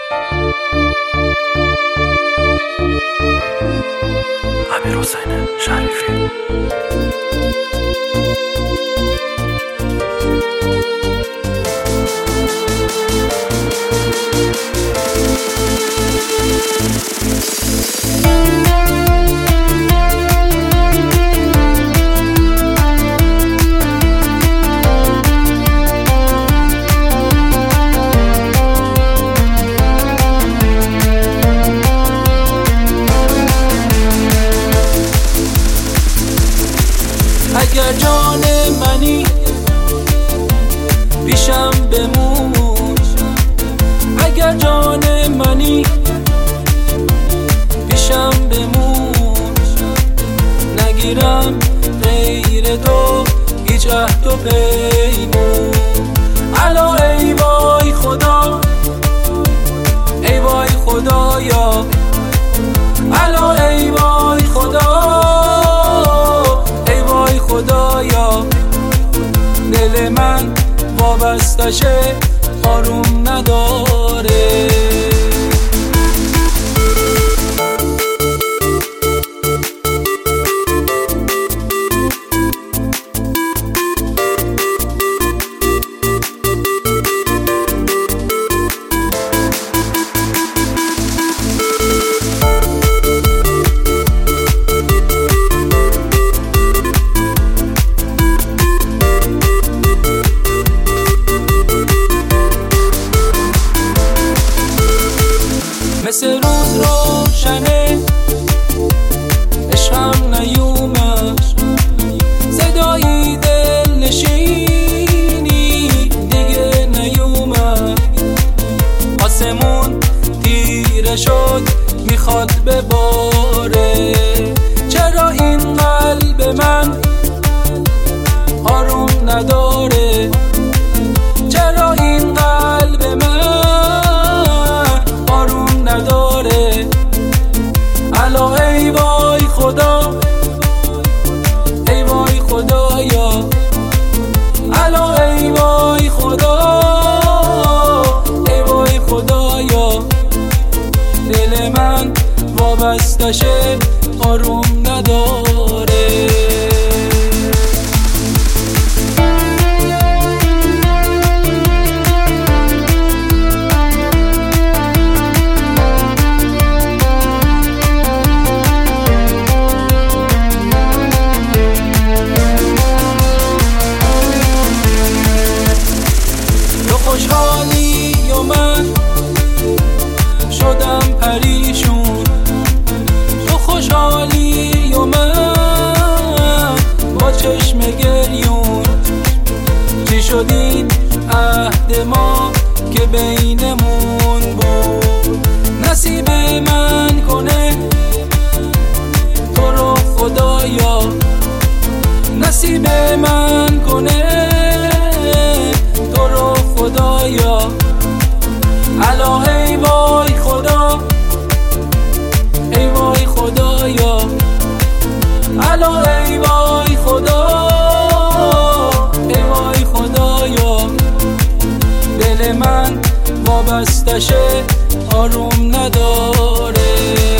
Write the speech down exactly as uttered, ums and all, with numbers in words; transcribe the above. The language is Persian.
امیرحسین شریفی. اگر جان منی پیشم بمون، اگر جان منی پیشم بمون، نگیرم غیر تو هیچ عهد و پیمون. الا ای وای خدا، ای وای خدایا، الا ای وای خدا، خدایا. دل من وابسته شه آروم نداره. مثل روز روشنه عشقم نیومد، صدایی دل نشینی دیگه نیومد. آسمون تیره شد میخواد بباره، چرا این قلب من آروم نداره؟ چرا این قلب من نداره؟ الا ای وای خدا، ای وای خدایا، الا ای وای خدا، ای وای خدایا. دل من وابسته شه آروم نداره. خوشحالی و من شدم پریشون، تو خوشحالی و من با چشم گریون. چی شد این عهد ما که بینمون بود؟ نصیب من کنه تو رو خدایا، نصیب من کنه تو رو خدایا. الا ای وای خدا، ای وای خدایا، الا ای وای خدا، ای وای خدایا. دل من وابسته شه آروم نداره.